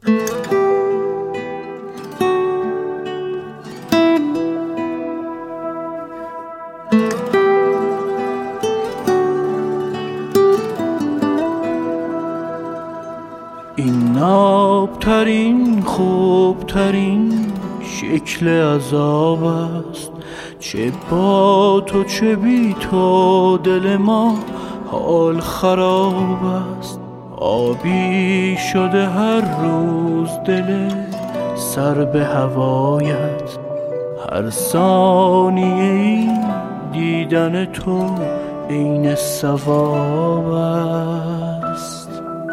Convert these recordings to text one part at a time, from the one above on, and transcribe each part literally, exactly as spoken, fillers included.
این نابترین خوبترین شکل عذاب است، چه با تو چه بی تو دل ما حال خراب است. آبی شده هر روز دل سر به هوایت، هر ثانیه دیدن تو عین ثواب است.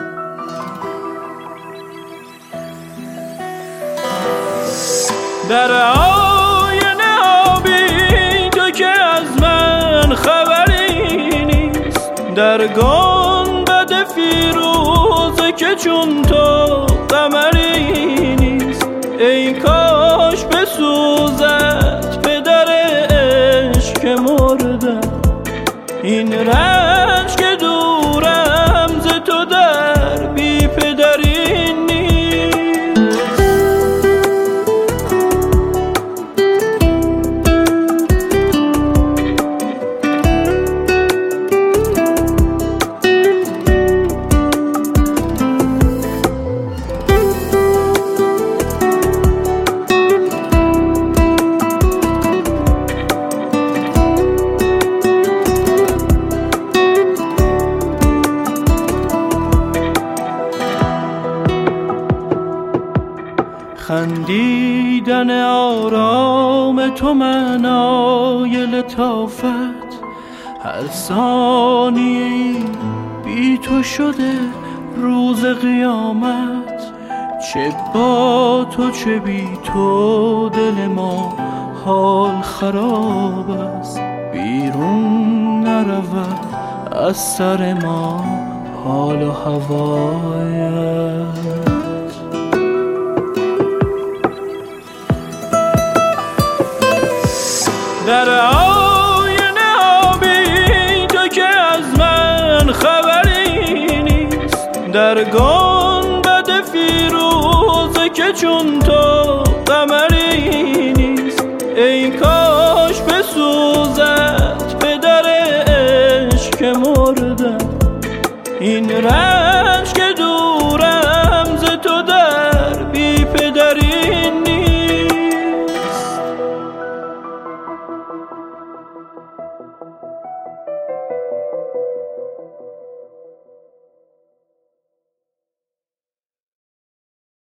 در آینه آبی تو که از من خبری نیست، در گنبد فیروزه که چون تو قمری نیست. ای کاش بسوزد پدر عشق که مردم، این رنج که دورم ز تو در بی پدری نیست. خندیدن آرام تو معنای لطافت، هر ثانیه بی تو شده روز قیامت. چه با تو چه بی تو دل ما حال خراب است، بیرون نرود از سر ما حال و هوایت. در آینه آبی تو که از من خبری نیست، در گنبد فیروزه که چون تو قمری نیست. ای کاش بسوزد پدر عشق که مردم، این